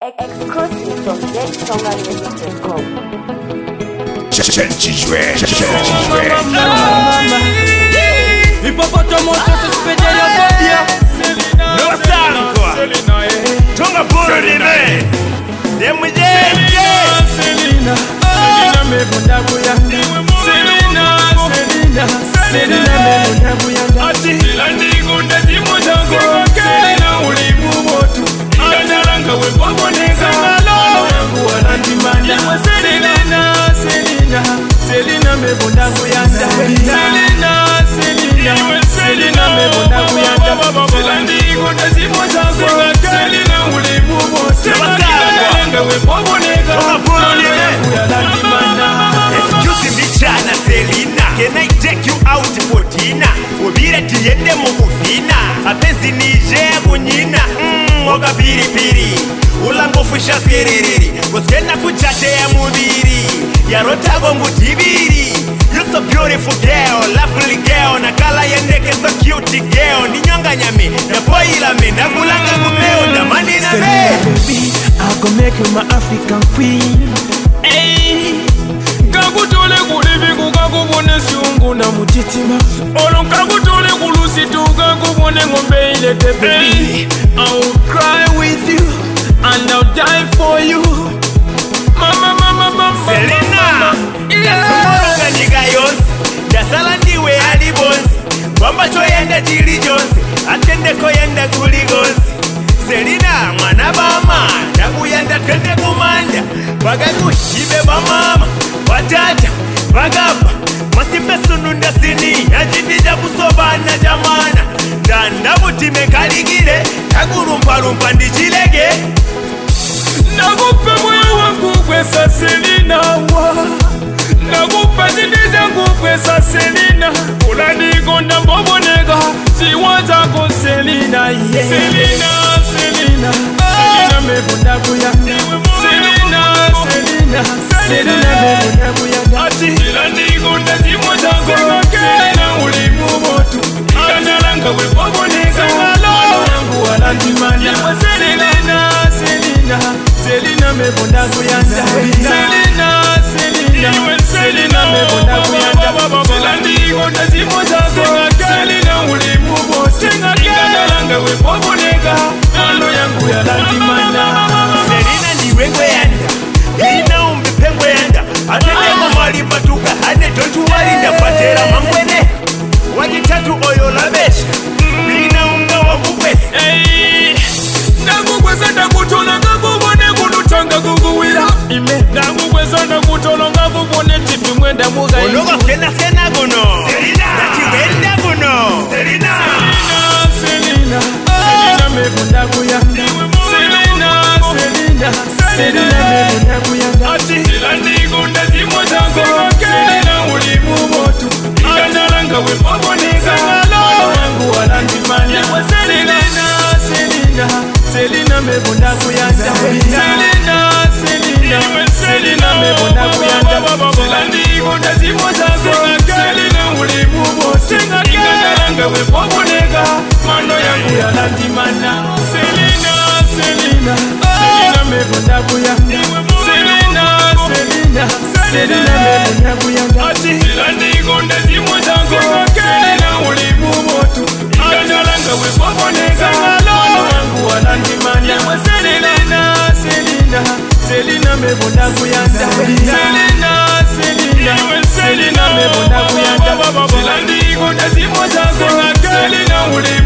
Exclusive from ZSongaMusic.com. Hippopotamus suspended your body. No sanko. Tonga buri me. Demu Selena me bunda kuyanda. Selena me bunda kuyanda. Ati landi gunda timu jango. Selena ulimu motu. Ingalanga we baboneza. Yangu walandi manda. Selena me bunda kuyanda. Selena me bunda kuyanda. Landi gunda timu jango. Selena ulimu motu. Ingalanga we baboneza. Yangu walandi manda. Excuse me chana Selena. Can I take you out for dinner? Ubire tiyende mukufina. Apenzi nije kunyina. Moga piri piri. Ulangofusha siriri. Kuskenda kuchache ya mudiri. Yarotago mutibiri. You're so beautiful girl, lovely girl. Nakala yendeke so cute girl. Ninyonga nyami, na boila me. Nakulanga kumeo, damani na me. Baby, I go make you my African queen. Hey, kakutole kulibiku kakubone siungu na mutitima. Olo kakutole kulusitu kakubone ngombe ilete baby. I will cry with you and I'll die for you. Mama. Selena, Yasumoroga njiga yonsi. Yasala ndiwe alibonsi. Kwamba choyenda jili jonsi. Atendeko yenda kuligonsi. Selena, mwana bama. Nakuyenda tende kumanda. Wagakuhibe bamama. Watata, wagapa. Masimbe sununda sini. Najindija kusobana jamana. Dandabutime kaligile. Takurumpa ndichilege. Nakupe moyo wangu kwesa Selena wa. Nakupe zindize kukwesa Selena. Ulanigonda mbobonega. Siwaza ko Selena yeah. Selena mebunda kuyanda. Selena mebunda kuyanda. Ati ulanigonda zimojango. Selena ulimu motu. Ikanalanga webobonega. Yangu walandimanya. Selena me bunda kuyanda. Selena me bunda kuyanda. Selandi gonda zimozago. Selena ulimu bote. Inganalanga we bobonega. Alo yangu ya landimana. Selena ndiwe kweyanda. Selena umbipe kweyanda. Atendeko mwali patuka. Hane tontu walinda patera mangwene. Wajitatu oyo labesha. Selena unga wakukwesi. Nakukwesa ndakutola ngakubone kudutanga kukuwira. Nakukwesa ndakutola ngakubone tifi mwenda mugayi. Onoga skena guno. Selena nachiwenda guno. Selena me bunda kuyanda. Selena me bunda kuyanda. Ati landi gunda zimojango. Selena ulimu motu. Ikanalanga we baboneza. Yangu walandimanya. Selena me bunda kuyanda. Selena me bunda kuyanda. Selandi gunda zimojango. Selena ulimu motu. Ikanalanga we babonega. Mano yangu yalandimana. Selena me bunda kuyanda. Selena me bunda kuyanda. Ati landi gunda zimojango. Selena ulimu motu. Ikanalanga we babonega. Mano yangu walandimana. Selena me bunda kuyanda. Selena me bunda kuyanda. Selandi gunda zimojango. Selena ulimu